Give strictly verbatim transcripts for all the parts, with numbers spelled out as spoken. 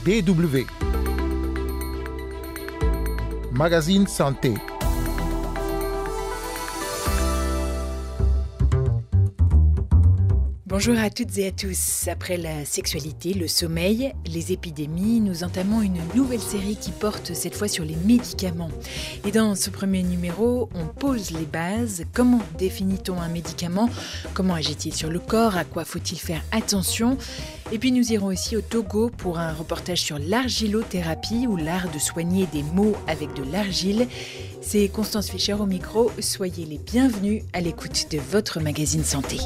B W. Magazine Santé. Bonjour à toutes et à tous. Après la sexualité, le sommeil, les épidémies, nous entamons une nouvelle série qui porte cette fois sur les médicaments. Et dans ce premier numéro, on pose les bases. Comment définit-on un médicament ? Comment agit-il sur le corps ? À quoi faut-il faire attention ? Et puis nous irons aussi au Togo pour un reportage sur l'argilothérapie ou l'art de soigner des maux avec de l'argile. C'est Constance Fischer au micro. Soyez les bienvenus à l'écoute de votre magazine santé.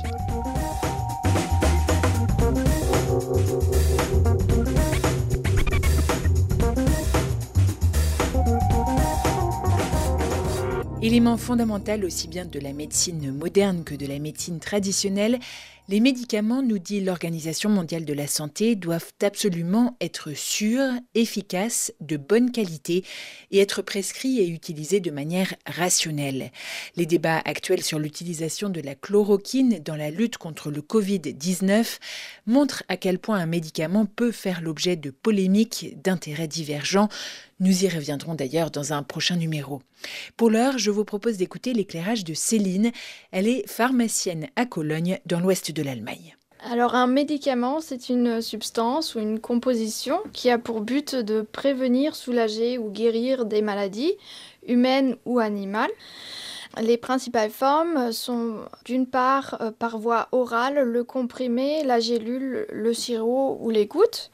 Élément fondamental aussi bien de la médecine moderne que de la médecine traditionnelle, les médicaments, nous dit l'Organisation mondiale de la santé, doivent absolument être sûrs, efficaces, de bonne qualité et être prescrits et utilisés de manière rationnelle. Les débats actuels sur l'utilisation de la chloroquine dans la lutte contre le covid dix-neuf montrent à quel point un médicament peut faire l'objet de polémiques, d'intérêts divergents. Nous y reviendrons d'ailleurs dans un prochain numéro. Pour l'heure, je vous propose d'écouter l'éclairage de Céline. Elle est pharmacienne à Cologne, dans l'ouest de l'Allemagne. Alors un médicament, c'est une substance ou une composition qui a pour but de prévenir, soulager ou guérir des maladies, humaines ou animales. Les principales formes sont d'une part euh, par voie orale, le comprimé, la gélule, le sirop ou les gouttes.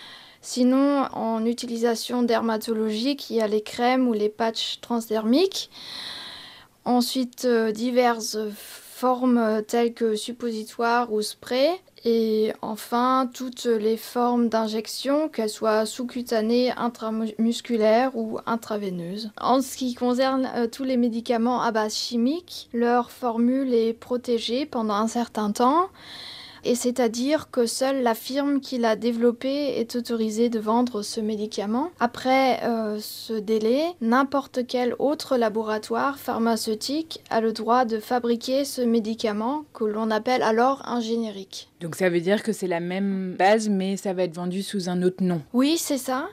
Sinon, en utilisation dermatologique, il y a les crèmes ou les patchs transdermiques. Ensuite, euh, diverses formes telles que suppositoires ou spray. Et enfin, toutes les formes d'injection, qu'elles soient sous-cutanées, intramusculaires ou intraveineuses. En ce qui concerne euh, tous les médicaments à base chimique, leur formule est protégée pendant un certain temps. Et c'est-à-dire que seule la firme qui l'a développé est autorisée de vendre ce médicament. Après euh, ce délai, n'importe quel autre laboratoire pharmaceutique a le droit de fabriquer ce médicament que l'on appelle alors un générique. Donc ça veut dire que c'est la même base, mais ça va être vendu sous un autre nom. Oui, c'est ça.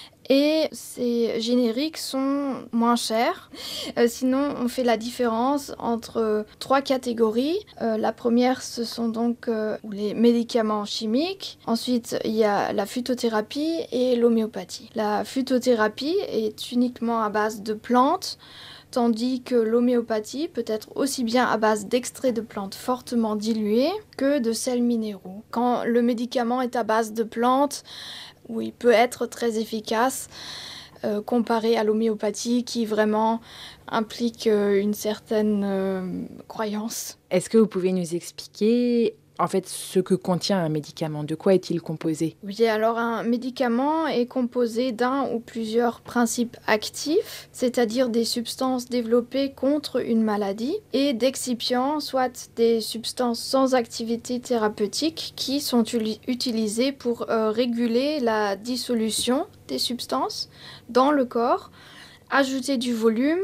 Et ces génériques sont moins chers. Euh, sinon, on fait la différence entre euh, trois catégories. Euh, la première, ce sont donc euh, les médicaments chimiques. Ensuite, il y a la phytothérapie et l'homéopathie. La phytothérapie est uniquement à base de plantes, tandis que l'homéopathie peut être aussi bien à base d'extraits de plantes fortement dilués que de sels minéraux. Quand le médicament est à base de plantes, où il peut être très efficace euh, comparé à l'homéopathie qui vraiment implique euh, une certaine euh, croyance. Est-ce que vous pouvez nous expliquer en fait ce que contient un médicament? De quoi est-il composé? Oui, alors un médicament est composé d'un ou plusieurs principes actifs, c'est-à-dire des substances développées contre une maladie, et d'excipients, soit des substances sans activité thérapeutique qui sont uli- utilisées pour euh, réguler la dissolution des substances dans le corps, ajouter du volume,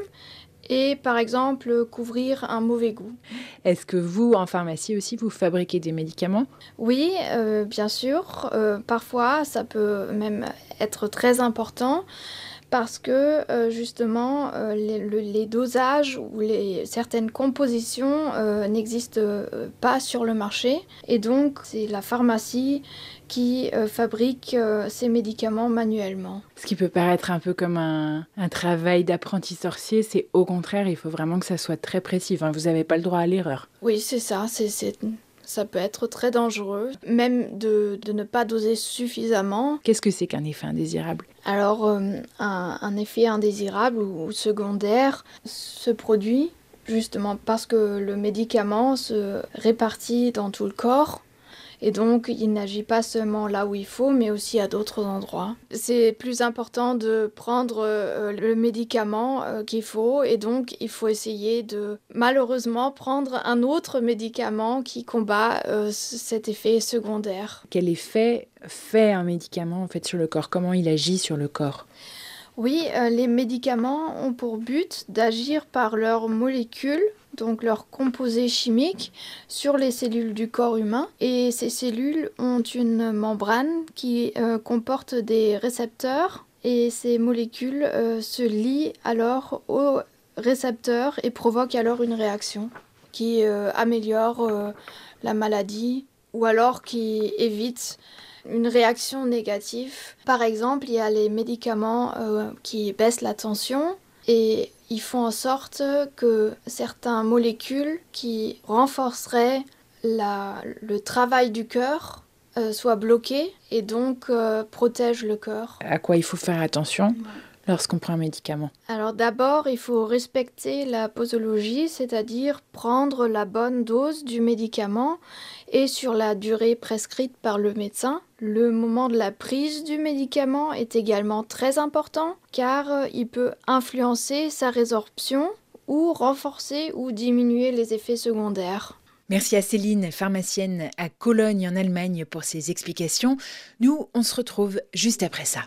et par exemple couvrir un mauvais goût. Est-ce que vous, en pharmacie aussi, vous fabriquez des médicaments ? Oui, euh, bien sûr. Euh, parfois, ça peut même être très important parce que euh, justement, euh, les, le, les dosages ou les, certaines compositions euh, n'existent euh, pas sur le marché. Et donc, c'est la pharmacie qui euh, fabrique euh, ces médicaments manuellement. Ce qui peut paraître un peu comme un, un travail d'apprenti sorcier, c'est au contraire, il faut vraiment que ça soit très précis. Enfin, vous n'avez pas le droit à l'erreur. Oui, c'est ça. C'est, c'est, ça peut être très dangereux, même de, de ne pas doser suffisamment. Qu'est-ce que c'est qu'un effet indésirable ? Alors, euh, un, un effet indésirable ou, ou secondaire se produit justement parce que le médicament se répartit dans tout le corps. Et donc, il n'agit pas seulement là où il faut, mais aussi à d'autres endroits. C'est plus important de prendre euh, le médicament euh, qu'il faut, et donc il faut essayer de, malheureusement, prendre un autre médicament qui combat euh, cet effet secondaire. Quel effet fait un médicament en fait sur le corps ? Comment il agit sur le corps ? Oui, euh, les médicaments ont pour but d'agir par leurs molécules donc leur composé chimique, sur les cellules du corps humain. Et ces cellules ont une membrane qui euh, comporte des récepteurs et ces molécules euh, se lient alors aux récepteurs et provoquent alors une réaction qui euh, améliore euh, la maladie ou alors qui évite une réaction négative. Par exemple, il y a les médicaments euh, qui baissent la tension et ils font en sorte que certaines molécules qui renforceraient la, le travail du cœur euh, soient bloquées et donc euh, protègent le cœur. À quoi il faut faire attention lorsqu'on prend un médicament? Alors d'abord, il faut respecter la posologie, c'est-à-dire prendre la bonne dose du médicament et sur la durée prescrite par le médecin. Le moment de la prise du médicament est également très important car il peut influencer sa résorption ou renforcer ou diminuer les effets secondaires. Merci à Céline, pharmacienne à Cologne en Allemagne, pour ces explications. Nous, on se retrouve juste après ça.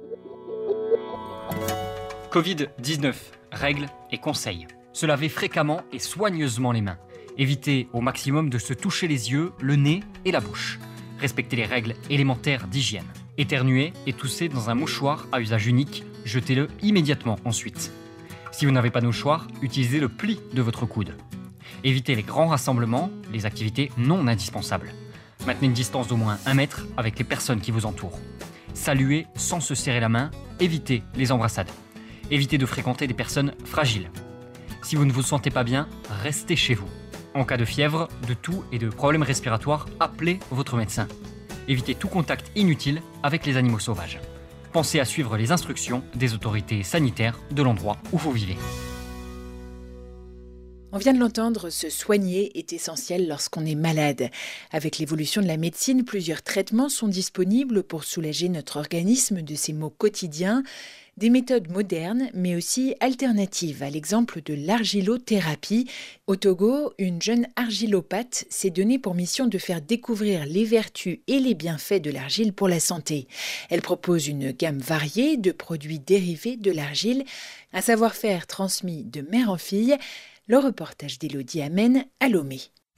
covid dix-neuf, règles et conseils. Se laver fréquemment et soigneusement les mains. Évitez au maximum de se toucher les yeux, le nez et la bouche. Respectez les règles élémentaires d'hygiène. Éternuer et tousser dans un mouchoir à usage unique, jetez-le immédiatement ensuite. Si vous n'avez pas de mouchoir, utilisez le pli de votre coude. Évitez les grands rassemblements, les activités non indispensables. Maintenez une distance d'au moins un mètre avec les personnes qui vous entourent. Saluez sans se serrer la main, évitez les embrassades. Évitez de fréquenter des personnes fragiles. Si vous ne vous sentez pas bien, restez chez vous. En cas de fièvre, de toux et de problèmes respiratoires, appelez votre médecin. Évitez tout contact inutile avec les animaux sauvages. Pensez à suivre les instructions des autorités sanitaires de l'endroit où vous vivez. On vient de l'entendre, se soigner est essentiel lorsqu'on est malade. Avec l'évolution de la médecine, plusieurs traitements sont disponibles pour soulager notre organisme de ses maux quotidiens. Des méthodes modernes, mais aussi alternatives, à l'exemple de l'argilothérapie. Au Togo, une jeune argilopathe s'est donnée pour mission de faire découvrir les vertus et les bienfaits de l'argile pour la santé. Elle propose une gamme variée de produits dérivés de l'argile, un savoir-faire transmis de mère en fille. Le reportage d'Élodie Amen à Lomé.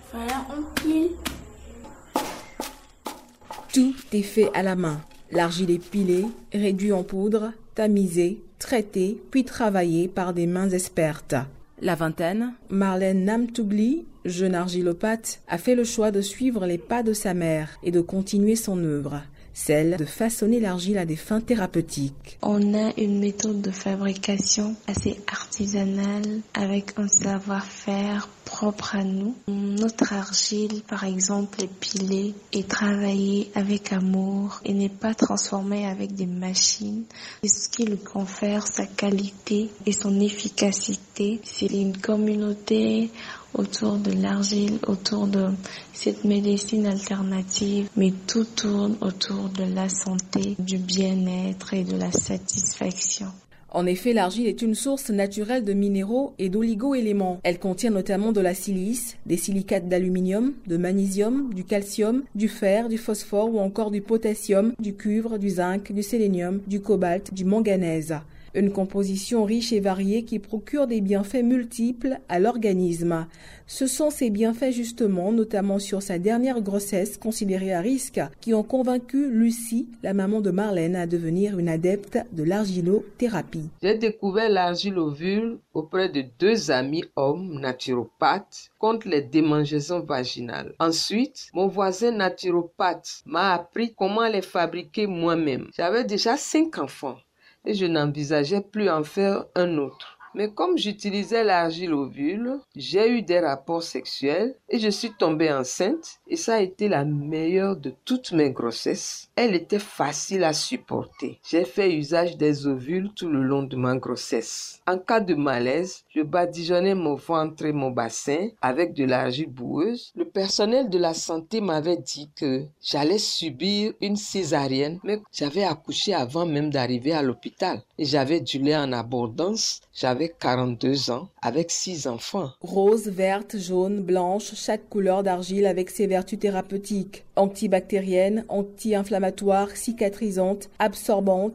Tout est fait à la main. L'argile est pilée, réduite en poudre, tamisée, traitée, puis travaillée par des mains expertes. La vingtaine, Marlène Namtougli, jeune argilopathe, a fait le choix de suivre les pas de sa mère et de continuer son œuvre, celle de façonner l'argile à des fins thérapeutiques. On a une méthode de fabrication assez artisanale avec un savoir-faire propre à nous. Notre argile, par exemple, est pilée et travaillée avec amour et n'est pas transformée avec des machines. C'est ce qui lui confère sa qualité et son efficacité. C'est une communauté autour de l'argile, autour de cette médecine alternative, mais tout tourne autour de la santé, du bien-être et de la satisfaction. En effet, l'argile est une source naturelle de minéraux et d'oligo-éléments. Elle contient notamment de la silice, des silicates d'aluminium, de magnésium, du calcium, du fer, du phosphore ou encore du potassium, du cuivre, du zinc, du sélénium, du cobalt, du manganèse. Une composition riche et variée qui procure des bienfaits multiples à l'organisme. Ce sont ces bienfaits justement, notamment sur sa dernière grossesse considérée à risque, qui ont convaincu Lucie, la maman de Marlène, à devenir une adepte de l'argilothérapie. J'ai découvert l'argilovule auprès de deux amis hommes naturopathes contre les démangeaisons vaginales. Ensuite, mon voisin naturopathe m'a appris comment les fabriquer moi-même. J'avais déjà cinq enfants et je n'envisageais plus en faire un autre. Mais comme j'utilisais l'argilovule, j'ai eu des rapports sexuels et je suis tombée enceinte et ça a été la meilleure de toutes mes grossesses. Elle était facile à supporter. J'ai fait usage des ovules tout le long de ma grossesse. En cas de malaise, je badigeonnais mon ventre et mon bassin avec de l'argile boueuse. Le personnel de la santé m'avait dit que j'allais subir une césarienne, mais j'avais accouché avant même d'arriver à l'hôpital. Et j'avais du lait en abondance. J'avais quarante-deux ans, avec six enfants. Rose, verte, jaune, blanche, chaque couleur d'argile avec ses vertus thérapeutiques. Antibactérienne, anti-inflammatoire, cicatrisante, absorbante.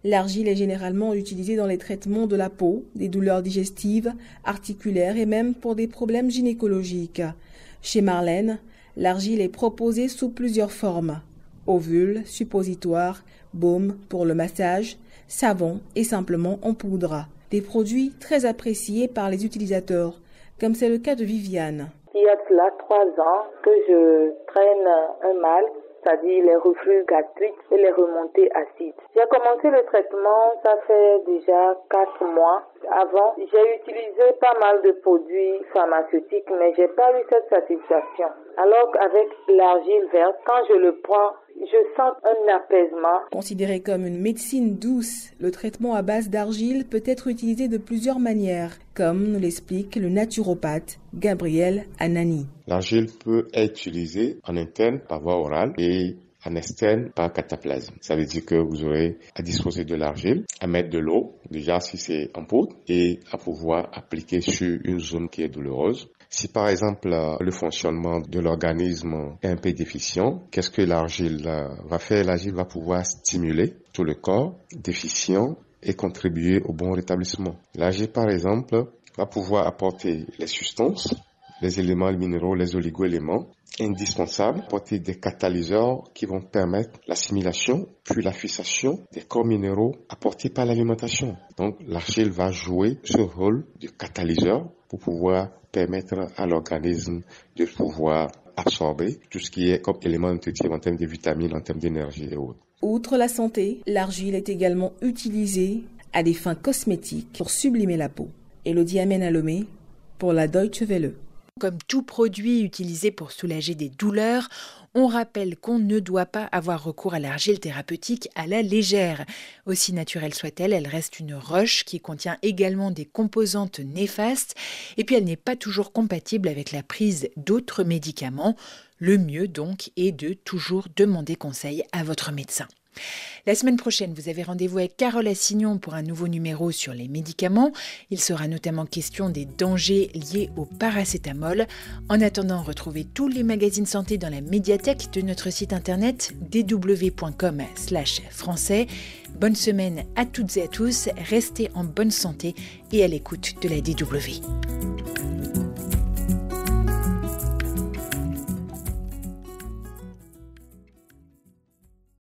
L'argile est généralement utilisée dans les traitements de la peau, des douleurs digestives, articulaires et même pour des problèmes gynécologiques. Chez Marlène, l'argile est proposée sous plusieurs formes. Ovules, suppositoires, baume pour le massage, savon et simplement en poudre. Des produits très appréciés par les utilisateurs, comme c'est le cas de Viviane. Il y a de là trois ans que je traîne un mal, c'est-à-dire les reflux gastriques et les remontées acides. J'ai commencé le traitement, ça fait déjà quatre mois. Avant, j'ai utilisé pas mal de produits pharmaceutiques, mais j'ai pas eu cette satisfaction. Alors qu'avec l'argile verte, quand je le prends, je sens un apaisement. Considéré comme une médecine douce, le traitement à base d'argile peut être utilisé de plusieurs manières, comme nous l'explique le naturopathe Gabriel Anani. L'argile peut être utilisée en interne par voie orale et en externe par cataplasme. Ça veut dire que vous aurez à disposer de l'argile, à mettre de l'eau, déjà si c'est en poudre, et à pouvoir appliquer sur une zone qui est douloureuse. Si par exemple le fonctionnement de l'organisme est un peu déficient, qu'est-ce que l'argile va faire? L'argile va pouvoir stimuler tout le corps déficient et contribuer au bon rétablissement. L'argile par exemple va pouvoir apporter les substances, les éléments minéraux, les oligo-éléments indispensables, apporter des catalyseurs qui vont permettre l'assimilation puis la fixation des corps minéraux apportés par l'alimentation. Donc l'argile va jouer ce rôle de catalyseur pour pouvoir permettre à l'organisme de pouvoir absorber tout ce qui est comme élément nutritif en termes de vitamines, en termes d'énergie et autres. Outre la santé, l'argile est également utilisée à des fins cosmétiques pour sublimer la peau. Élodie Amen-Alomé pour la Deutsche Welle. Comme tout produit utilisé pour soulager des douleurs, on rappelle qu'on ne doit pas avoir recours à l'argile thérapeutique à la légère. Aussi naturelle soit-elle, elle reste une roche qui contient également des composantes néfastes et puis elle n'est pas toujours compatible avec la prise d'autres médicaments. Le mieux donc est de toujours demander conseil à votre médecin. La semaine prochaine, vous avez rendez-vous avec Carole Assignon pour un nouveau numéro sur les médicaments. Il sera notamment question des dangers liés au paracétamol. En attendant, retrouvez tous les magazines santé dans la médiathèque de notre site internet d w point com slash français. Bonne semaine à toutes et à tous, restez en bonne santé et à l'écoute de la D W.